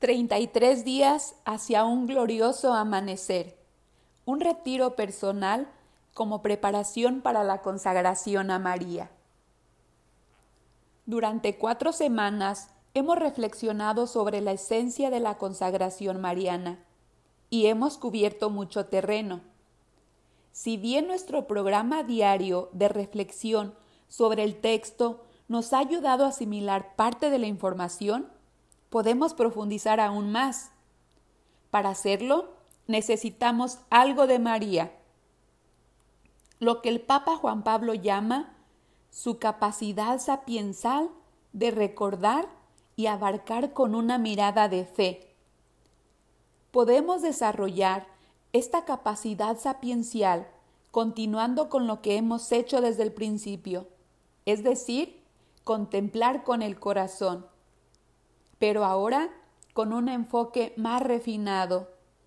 33 días hacia un glorioso amanecer. Un retiro personal como preparación para la consagración a María. Durante 4 semanas hemos reflexionado sobre la esencia de la consagración mariana y hemos cubierto mucho terreno. Si bien nuestro programa diario de reflexión sobre el texto nos ha ayudado a asimilar parte de la información, podemos profundizar aún más. Para hacerlo, necesitamos algo de María, lo que el Papa Juan Pablo llama su capacidad sapiensal de recordar y abarcar con una mirada de fe. Podemos desarrollar esta capacidad sapiencial continuando con lo que hemos hecho desde el principio, es decir, contemplar con el corazón, pero ahora con un enfoque más refinado.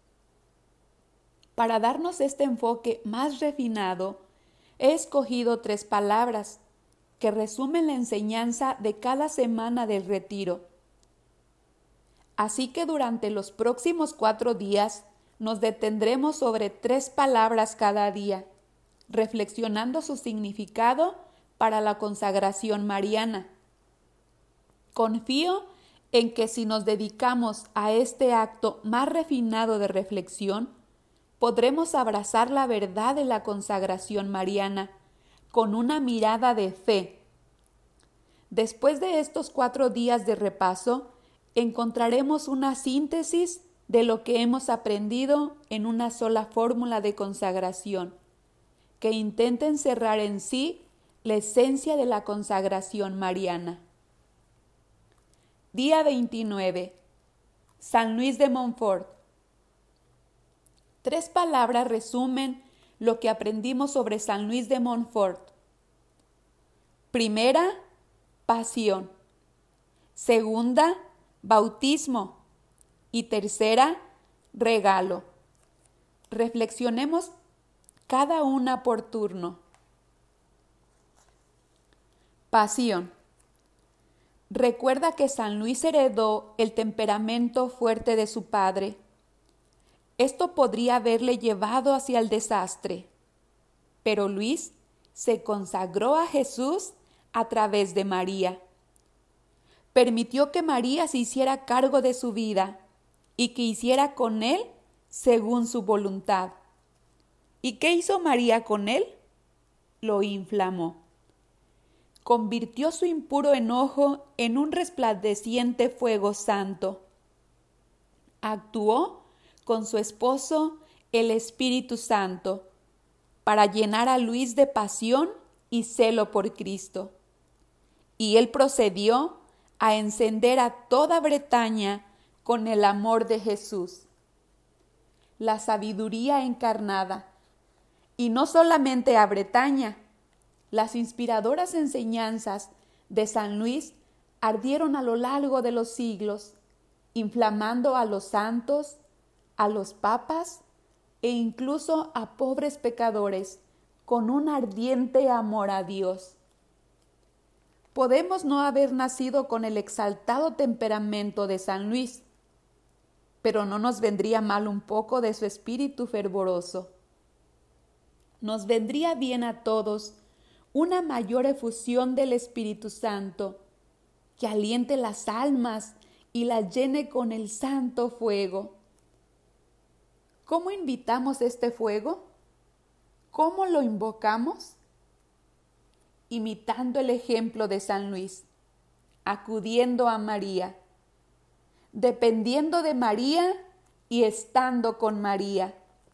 Para darnos este enfoque más refinado, he escogido 3 palabras que resumen la enseñanza de cada semana del retiro. Así que durante los próximos 4 días nos detendremos sobre 3 palabras cada día, reflexionando su significado para la consagración mariana. Confío en que si nos dedicamos a este acto más refinado de reflexión, podremos abrazar la verdad de la consagración mariana con una mirada de fe. Después de estos 4 días de repaso, encontraremos una síntesis de lo que hemos aprendido en una sola fórmula de consagración, que intenta encerrar en sí la esencia de la consagración mariana. Día 29. San Luis de Montfort. 3 palabras resumen lo que aprendimos sobre San Luis de Montfort. Primera, pasión. Segunda, bautismo. Y tercera, regalo. Reflexionemos cada una por turno. Pasión. Recuerda que San Luis heredó el temperamento fuerte de su padre. Esto podría haberle llevado hacia el desastre, pero Luis se consagró a Jesús a través de María. Permitió que María se hiciera cargo de su vida y que hiciera con él según su voluntad. ¿Y qué hizo María con él? Lo inflamó. Convirtió su impuro enojo en un resplandeciente fuego santo. Actuó con su esposo, el Espíritu Santo, para llenar a Luis de pasión y celo por Cristo. Y él procedió a encender a toda Bretaña con el amor de Jesús. La sabiduría encarnada. Y no solamente a Bretaña. Las inspiradoras enseñanzas de San Luis ardieron a lo largo de los siglos, inflamando a los santos, a los papas e incluso a pobres pecadores con un ardiente amor a Dios. Podemos no haber nacido con el exaltado temperamento de San Luis, pero no nos vendría mal un poco de su espíritu fervoroso. Nos vendría bien a todos una mayor efusión del Espíritu Santo, que aliente las almas y las llene con el santo fuego. ¿Cómo invitamos este fuego? ¿Cómo lo invocamos? Imitando el ejemplo de San Luis, acudiendo a María, dependiendo de María y estando con María.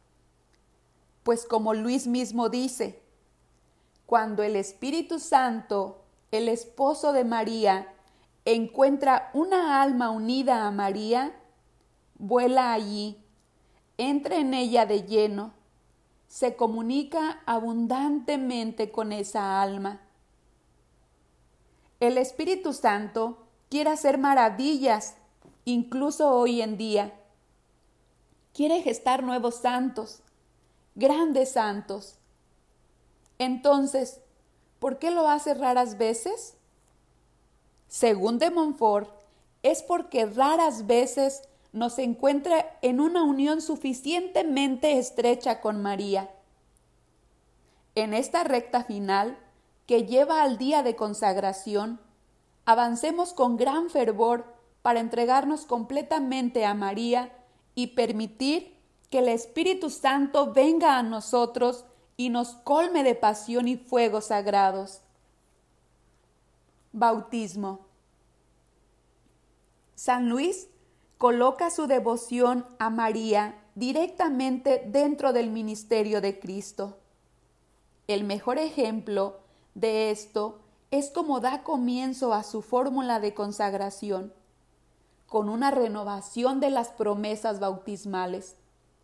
Pues como Luis mismo dice, cuando el Espíritu Santo, el esposo de María, encuentra una alma unida a María, vuela allí, entra en ella de lleno, se comunica abundantemente con esa alma. El Espíritu Santo quiere hacer maravillas, incluso hoy en día. Quiere gestar nuevos santos, grandes santos. Entonces, ¿por qué lo hace raras veces? Según de Montfort, es porque raras veces nos encuentra en una unión suficientemente estrecha con María. En esta recta final, que lleva al día de consagración, avancemos con gran fervor para entregarnos completamente a María y permitir que el Espíritu Santo venga a nosotros y nos colme de pasión y fuegos sagrados. Bautismo. San Luis coloca su devoción a María directamente dentro del ministerio de Cristo. El mejor ejemplo de esto es como da comienzo a su fórmula de consagración, con una renovación de las promesas bautismales.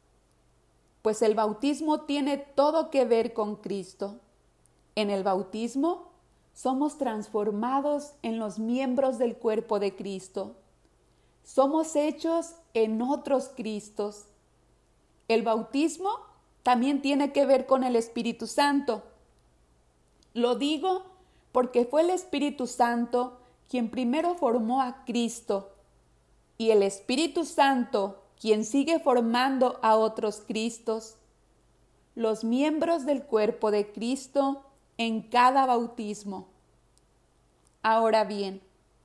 Pues el bautismo tiene todo que ver con Cristo. En el bautismo somos transformados en los miembros del cuerpo de Cristo. Somos hechos en otros Cristos. El bautismo también tiene que ver con el Espíritu Santo. Lo digo porque fue el Espíritu Santo quien primero formó a Cristo y el Espíritu Santo quien sigue formando a otros Cristos, los miembros del cuerpo de Cristo en cada bautismo. Ahora bien,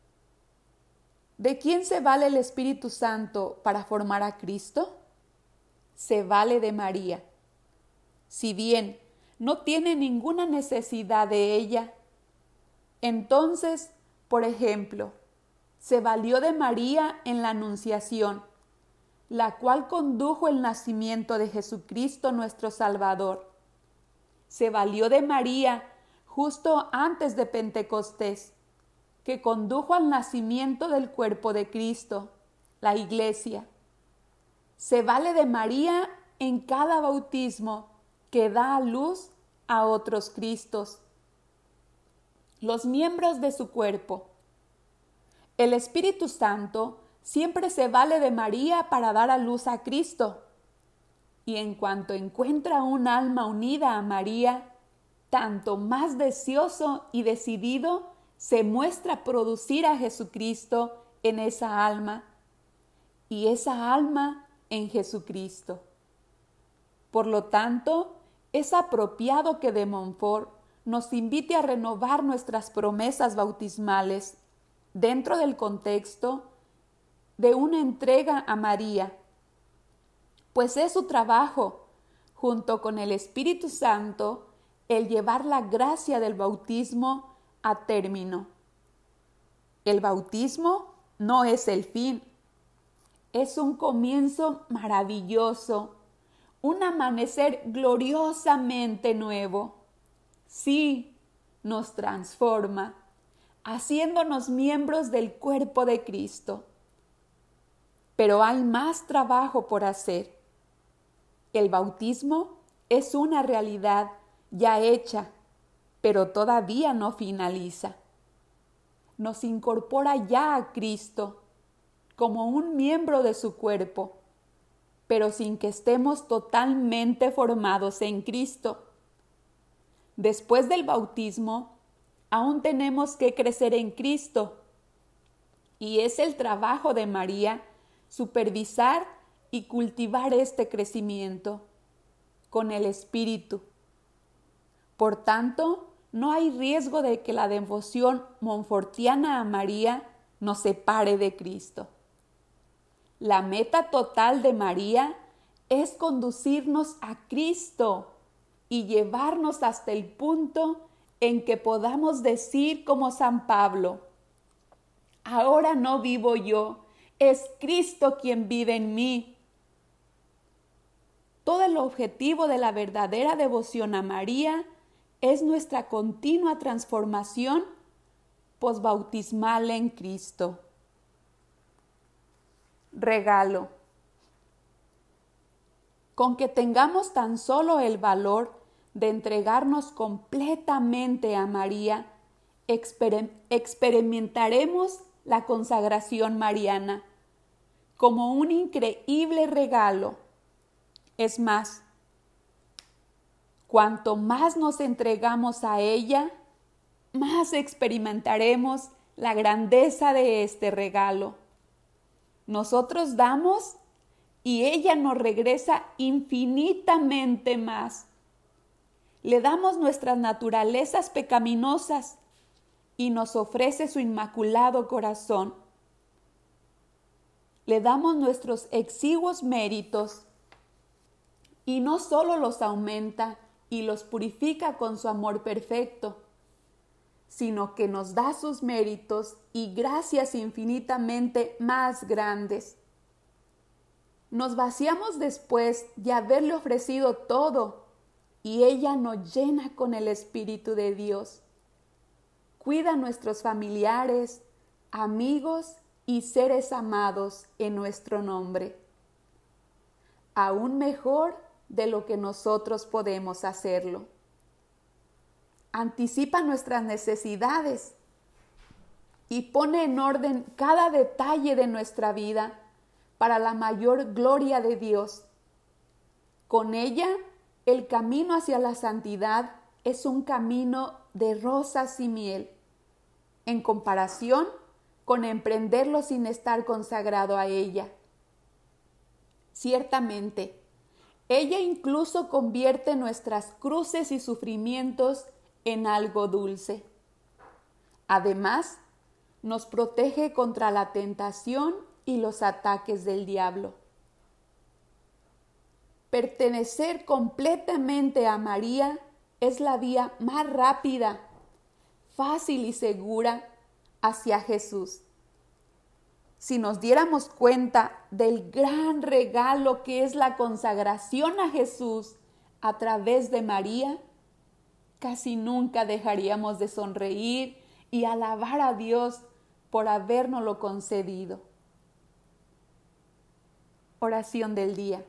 ¿de quién se vale el Espíritu Santo para formar a Cristo? Se vale de María. Si bien no tiene ninguna necesidad de ella, entonces, por ejemplo, se valió de María en la Anunciación, la cual condujo el nacimiento de Jesucristo nuestro Salvador. Se valió de María justo antes de Pentecostés, que condujo al nacimiento del cuerpo de Cristo, la Iglesia. Se vale de María en cada bautismo que da a luz a otros Cristos, los miembros de su cuerpo. El Espíritu Santo siempre se vale de María para dar a luz a Cristo. Y en cuanto encuentra un alma unida a María, tanto más deseoso y decidido se muestra producir a Jesucristo en esa alma, y esa alma en Jesucristo. Por lo tanto, es apropiado que de Montfort nos invite a renovar nuestras promesas bautismales dentro del contexto de una entrega a María, pues es su trabajo, junto con el Espíritu Santo, el llevar la gracia del bautismo a término. El bautismo no es el fin, es un comienzo maravilloso, un amanecer gloriosamente nuevo. Sí, nos transforma, haciéndonos miembros del cuerpo de Cristo. Pero hay más trabajo por hacer. El bautismo es una realidad ya hecha, pero todavía no finaliza. Nos incorpora ya a Cristo como un miembro de su cuerpo, pero sin que estemos totalmente formados en Cristo. Después del bautismo, aún tenemos que crecer en Cristo, y es el trabajo de María supervisar y cultivar este crecimiento con el Espíritu. Por tanto, no hay riesgo de que la devoción montfortiana a María nos separe de Cristo. La meta total de María es conducirnos a Cristo y llevarnos hasta el punto en que podamos decir como San Pablo: ahora no vivo yo, es Cristo quien vive en mí. Todo el objetivo de la verdadera devoción a María es nuestra continua transformación posbautismal en Cristo. Regalo. Con que tengamos tan solo el valor de entregarnos completamente a María, experimentaremos la consagración mariana como un increíble regalo. Es más, cuanto más nos entregamos a ella, más experimentaremos la grandeza de este regalo. Nosotros damos y ella nos regresa infinitamente más. Le damos nuestras naturalezas pecaminosas y nos ofrece su inmaculado corazón. Le damos nuestros exiguos méritos y no solo los aumenta y los purifica con su amor perfecto, sino que nos da sus méritos y gracias infinitamente más grandes. Nos vaciamos después de haberle ofrecido todo y ella nos llena con el Espíritu de Dios. Cuida a nuestros familiares, amigos y seres amados en nuestro nombre. Aún mejor de lo que nosotros podemos hacerlo. Anticipa nuestras necesidades y pone en orden cada detalle de nuestra vida para la mayor gloria de Dios. Con ella, el camino hacia la santidad es un camino de rosas y miel, en comparación con emprenderlo sin estar consagrado a ella. Ciertamente, ella incluso convierte nuestras cruces y sufrimientos en algo dulce. Además, nos protege contra la tentación y los ataques del diablo. Pertenecer completamente a María es la vía más rápida, fácil y segura hacia Jesús. Si nos diéramos cuenta del gran regalo que es la consagración a Jesús a través de María, casi nunca dejaríamos de sonreír y alabar a Dios por habérnoslo concedido. Oración del día.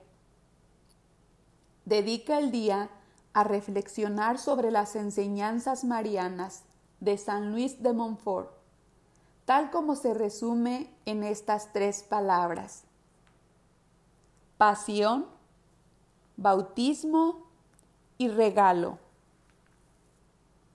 Dedica el día a reflexionar sobre las enseñanzas marianas de San Luis de Montfort, tal como se resume en estas 3 palabras: pasión, bautismo y regalo.